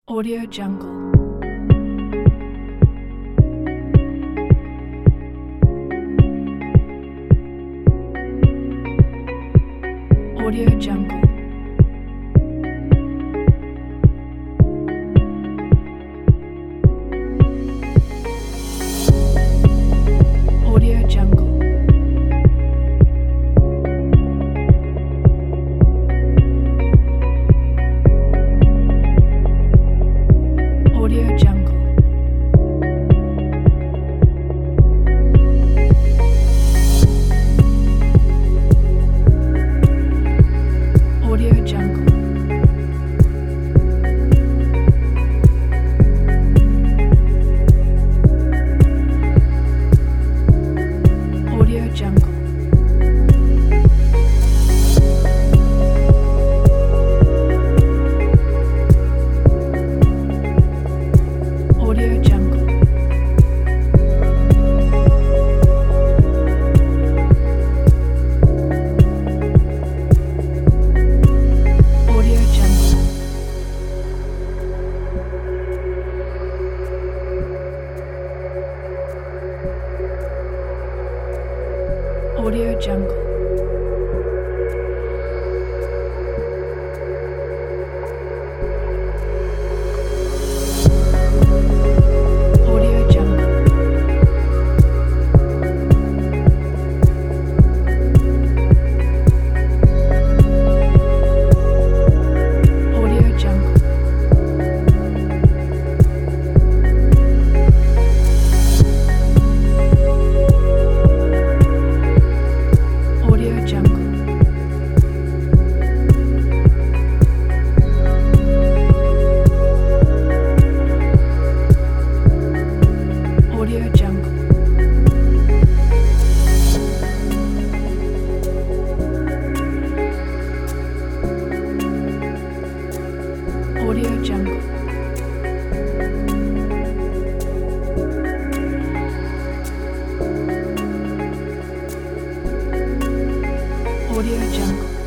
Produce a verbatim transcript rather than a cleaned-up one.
Audio Jungle. Audio Jungle. Audio Jungle. Audio Jungle. Audio Jungle. Audio Jungle. Audio Jungle. Audio Jungle. Audio Jungle. Audio Jungle. Audio Jungle. Audio Jungle. Audio Jungle. Audio Jungle. Audio Jungle.